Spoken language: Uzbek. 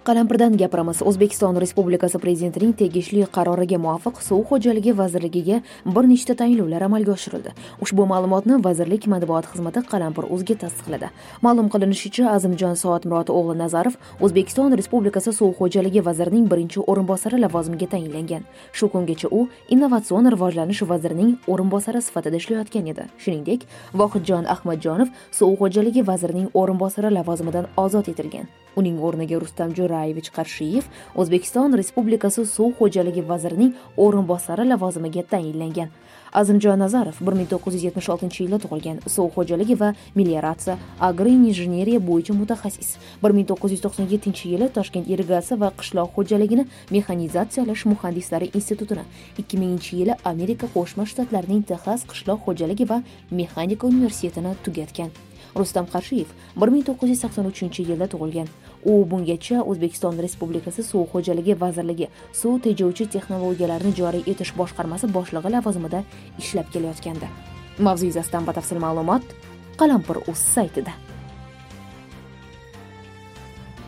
Qalampirdan gapiramiz. O'zbekiston Respublikasi Prezidentining tegishli qaroriga muvofiq Suv xo'jaligi vazirligiga bir nechta tayinlovlar amalga oshirildi. Ushbu ma'lumotni vazirlik matbuot xizmati Qalampir.uz'ga tasdiqladi. Ma'lum qilinishicha, Azimjon Soatmurod o'g'li Nazarov O'zbekiston Respublikasi Suv xo'jaligi vazirining birinchi o'rinbosari lavozimiga tayinlangan. Shu kungacha u Innovatsion rivojlanish vazirining o'rinbosari sifatida ishlayotgan edi. Shuningdek, Vohidjon Ahmadjonov Suv xo'jaligi vazirining o'rinbosari lavozimidan ozod etilgan. Uning o'rniga Rustam Jo'rayevich Qarshiyev O'zbekiston Respublikasi Suv xo'jaligi vazirining o'rinbosari lavozimiga tayinlangan. Azimjon Nazarov 1976-yilda tug'ilgan, suv xo'jaligi va melioratsiya, agroinjineriya bo'yicha mutaxassis. 1997-yili Toshkent irrigatsiya va qishloq xo'jaligini mexanizatsiyalash muhandislari institutini, 2000-yili Amerika Qo'shma Shtatlarining Texas qishloq xo'jaligi va mexanika universitetini tugatgan. Rustam Qarshiyev 1983-yilda tug'ilgan. U bungacha O'zbekiston Respublikasi Suv xo'jaligi vazirligi suv tejovchi texnologiyalarni joriy etish boshqarmasi boshlig'i lavozimida ishlab kelayotgandi. Mavzu yuzasidan batafsil ma'lumot Qalampir.uz saytida.